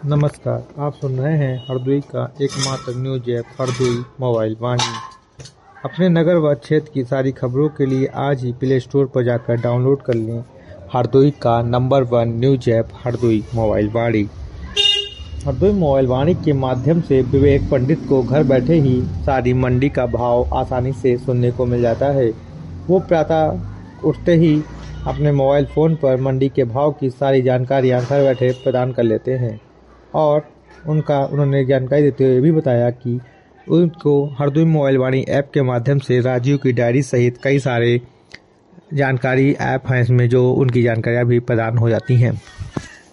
नमस्कार, आप सुन रहे हैं हरदोई का एकमात्र news app Hardoi mobile Vani. अपने नगर व क्षेत्र की सारी खबरों के लिए आज ही प्ले स्टोर पर जाकर डाउनलोड कर लें हरदोई का number 1 news app Hardoi mobile Vani. Hardoi mobile Vani के माध्यम से विवेक पंडित को घर बैठे ही सारी मंडी का भाव आसानी से सुनने को मिल जाता है। वो प्रातः उठते ही अपने मोबाइल फ़ोन पर मंडी के भाव की सारी जानकारियां घर बैठे प्रदान कर लेते हैं और उन्होंने जानकारी देते हुए भी बताया कि उनको हरदोई मोबाइल वाणी ऐप के माध्यम से राजीव की डायरी सहित कई सारे जानकारी ऐप हैं इसमें जो उनकी जानकारियां भी प्रदान हो जाती हैं।